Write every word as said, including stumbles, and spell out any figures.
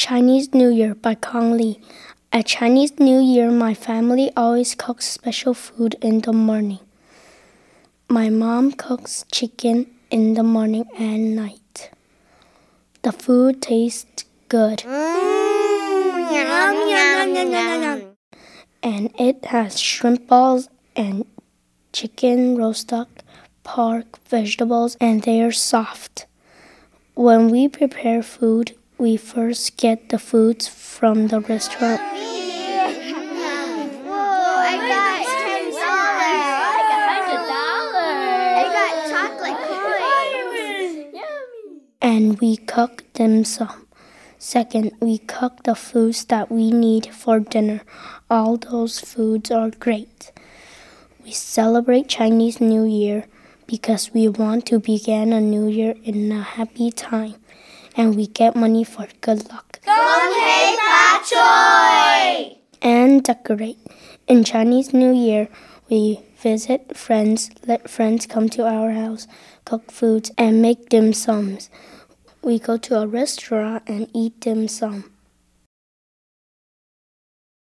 Chinese New Year by Kong Lee. At Chinese New Year, my family always cooks special food in the morning. My mom cooks chicken in the morning and night. The food tastes good. Mm, yum, yum, yum, yum, yum. And it has shrimp balls and chicken, roast duck, pork, vegetables, and they are soft. When we prepare food, we first get the foods from the restaurant. And we cook dim sum. Second, we cook the foods that we need for dinner. All those foods are great. We celebrate Chinese New Year because we want to begin a new year in a happy time. And we get money for good luck. And decorate. In Chinese New Year, we visit friends, let friends come to our house, cook foods, and make dim sums. We go to a restaurant and eat dim sum.